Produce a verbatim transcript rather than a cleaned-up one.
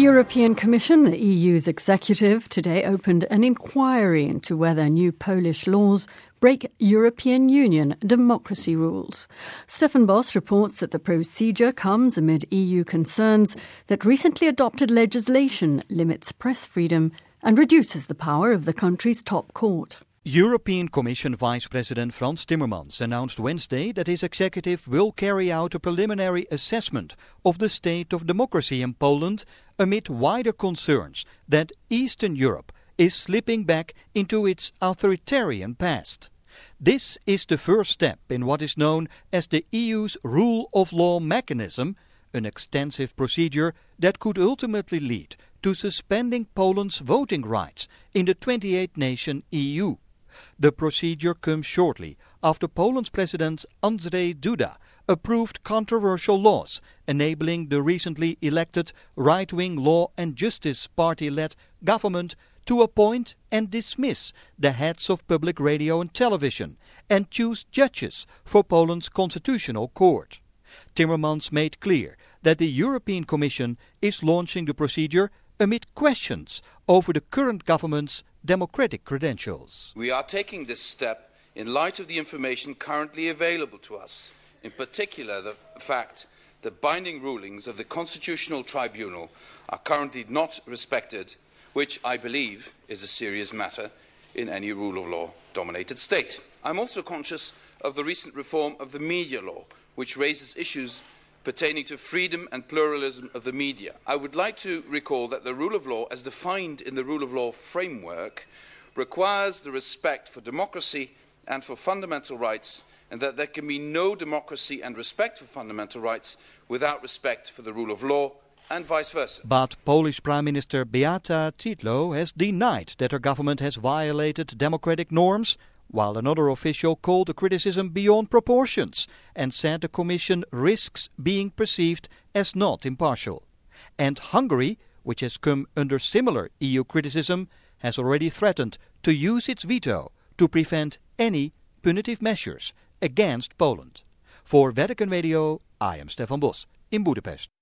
European Commission, the E U's executive, today opened an inquiry into whether new Polish laws break European Union democracy rules. Stefan Boss reports that the procedure comes amid E U concerns that recently adopted legislation limits press freedom and reduces the power of the country's top court. European Commission Vice President Frans Timmermans announced Wednesday that his executive will carry out a preliminary assessment of the state of democracy in Poland amid wider concerns that Eastern Europe is slipping back into its authoritarian past. This is the first step in what is known as the E U's rule of law mechanism, an extensive procedure that could ultimately lead to suspending Poland's voting rights in the twenty-eight nation E U. The procedure comes shortly after Poland's President Andrzej Duda approved controversial laws enabling the recently elected right-wing Law and Justice Party-led government to appoint and dismiss the heads of public radio and television and choose judges for Poland's constitutional court. Timmermans made clear that the European Commission is launching the procedure amid questions over the current government's democratic credentials. We are taking this step in light of the information currently available to us, in particular the fact that binding rulings of the Constitutional Tribunal are currently not respected, which I believe is a serious matter in any rule of law dominated state. I'm also conscious of the recent reform of the media law, which raises issues pertaining to freedom and pluralism of the media. I would like to recall that the rule of law, as defined in the rule of law framework, requires the respect for democracy and for fundamental rights, and that there can be no democracy and respect for fundamental rights without respect for the rule of law, and vice versa. But Polish Prime Minister Beata Szydło has denied that her government has violated democratic norms, while another official called the criticism beyond proportions and said the Commission risks being perceived as not impartial. And Hungary, which has come under similar E U criticism, has already threatened to use its veto to prevent any punitive measures against Poland. For Vatican Radio, I am Stefan Boss in Budapest.